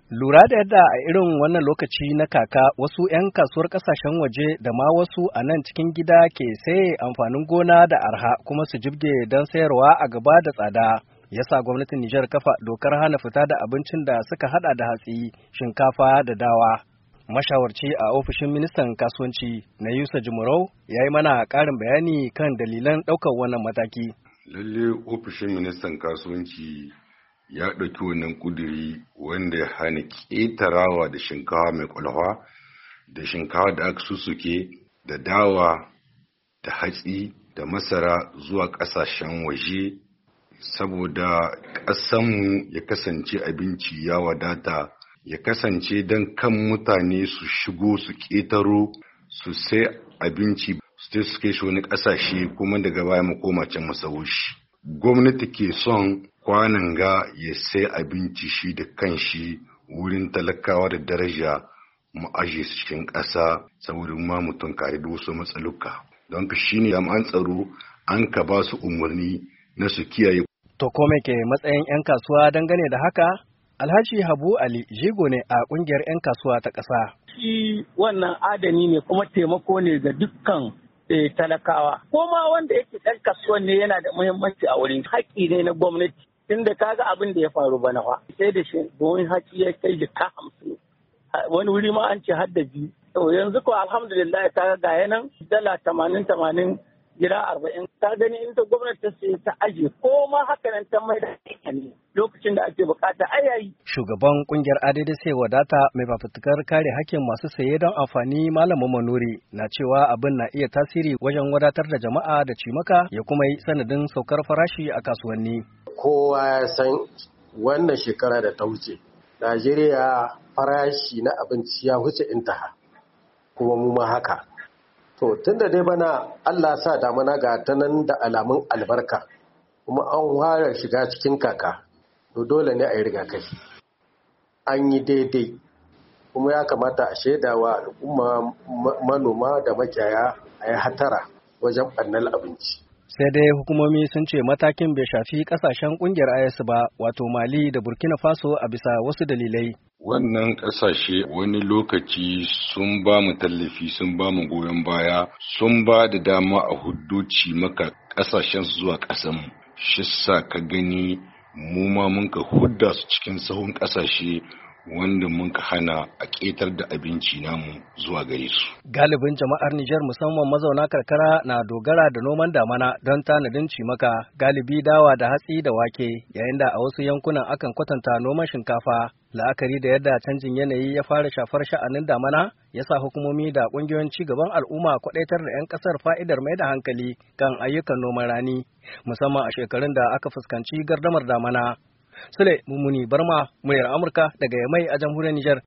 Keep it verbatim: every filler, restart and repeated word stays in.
Lura da yadda a irin wannan lokaci na kaka wasu 'yan kasuwar kasashen waje da ma wasu a nan cikin gida ke saye amfanin gona da arha kuma su jibge don sayarwa a gaba da tsada. Yasa gwamnatin Nijar kafa dokar hana fita da abincin da suka hada da hatsi, shinkafa da dawa. Mashawarci a ofishin ministan kasuwanci na Yusa Jumurau ya yi mana ƙarin bayani kan dalilan ɗaukar wannan mataki. Lalle ofishin ministan kasuwanci ya ɗauki wannan ƙuduri wanda ya hana ƙetarawa da shinkawa mai ƙwalhwa da shinkawa da aka susuke da dawa da hatsi da masara zuwa ƙasashen waje saboda ƙasanmu ya kasance abinci ya wadata, ya kasance don kan mutane su shigo su ƙetaro su sai abinci su su kai shi wani ƙasashe kuma daga baya mu koma can mu sawo shi. Gwamnati ke son kwanan ga ya sai abinci shi da kanshi wurin talakawa da daraja mu aje su cikin ƙasa saboda ma mutum kare da wasu matsaluka. Don ka shine jami'an tsaro an ka ba su umarni na su kiyaye. To kome ke matsayin 'yan kasuwa dangane da haka? Alhaji Habu Ali jigo ne a ƙungiyar 'yan kasuwa ta ƙasa. Shi wannan adani ne kuma taimako ne ga dukkan E, talakawa ko ma wanda yake ɗan kasuwan ne yana da muhimmanci a wurin haƙƙi ne na gwamnati tunda kaga abin da ya faru bana fa sai da shi domin haƙƙi ya kai jika hamsin wani wuri ma an ce har da biyu to yanzu ko alhamdulillah kaga ga yanan dala tamanin tamanin gida arba'in ta gani inda gwamnati ta sai ta aje ko ma haka nan ta mai da ne lokacin da ake bukata ayayi. Shugaban kungiyar A D D C wadata mai fafutukar kare hakkin masu saye don amfani Malamin Manuri na cewa abin na iya tasiri wajen wadatar da jama'a da cimaka ya kuma yi sanadin saukar farashi a kasuwanni. Kowa ya san wannan shekara da ta wuce Najeriya farashi na abinci ya wuce intaha kuma mu ma haka. To tunda dai bana Allah sa damana ga ta nan da alamun albarka kuma an fara shiga cikin kaka. To dole ne a yi rigakafi an yi daidai kuma ya kamata a shaidawa al'umma manoma da makiyaya a yi hatara wajen ɓannan abinci. Sai dai hukumomi sun ce matakin bai shafi ƙasashen ƙungiyar I S ba wato Mali da Burkina Faso a bisa wasu dalilai. Wannan ƙasashe wani lokaci sun ba mu tallafi sun ba mu goyon baya sun ba da dama a huddoci maka ƙasashen zuwa ƙasanmu. Shi sa ka gani mu ma mun ka hudda su cikin sahun ƙasashe wanda mun ka hana a ƙetar da abinci namu zuwa gare su. Galibin jama'ar Nijar musamman mazauna karkara na dogara da noman damana don tanadin cimaka, galibi dawa da hatsi da wake, yayin da a wasu yankunan akan kwatanta noman shinkafa. La'akari da yadda canjin yanayi ya fara shafar sha'anin damana, ya sa hukumomi da ƙungiyoyin ci gaban al'umma kwaɗaitar da 'yan ƙasar fa'idar mai da hankali kan ayyukan noman rani, musamman a shekarun da aka fuskanci gardamar damana. Sule Mummuni Barma, muryar Amurka daga Yamai a jamhuriyar Nijar.